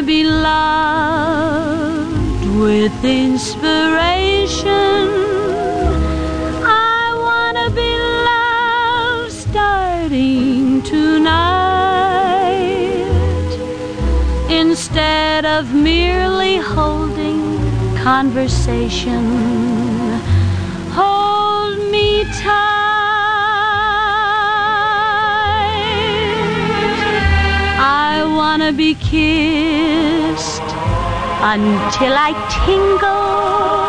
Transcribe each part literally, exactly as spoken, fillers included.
be loved with inspiration. I wanna be loved starting tonight, instead of merely holding conversation. Hold me tight. I wanna be kissed until I tingle.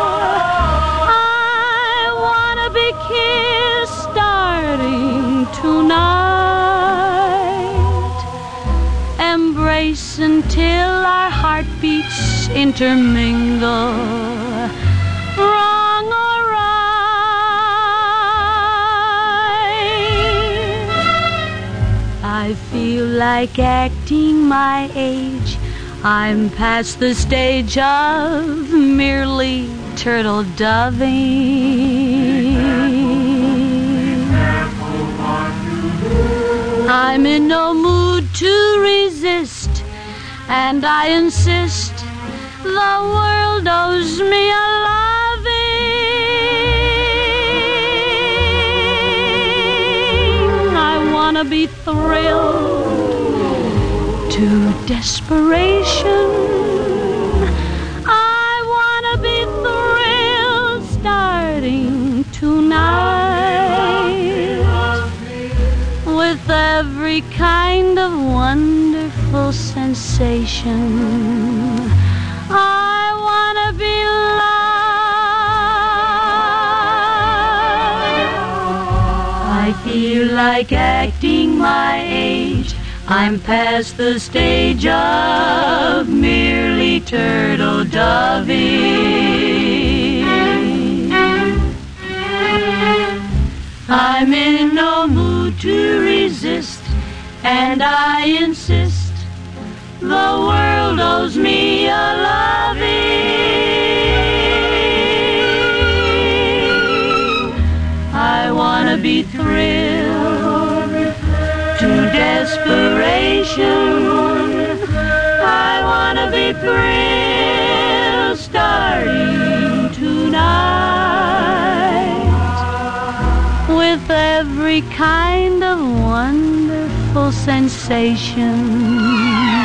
I wanna be kissed starting tonight. Embrace until our heartbeats intermingle. Wrong or right, I feel like acting my age. I'm past the stage of merely turtle doving. I'm in no mood to resist, and I insist the world owes me a loving. I wanna be thrilled to desperation. I wanna be thrilled starting tonight, with every kind of wonderful sensation. I wanna be loved. I feel like acting my age. I'm past the stage of merely turtle doving. I'm in no mood to resist, and I insist the world owes me a loving. I wanna be thrilled to desperation. I wanna be thrilled starting tonight, with every kind of wonderful sensation.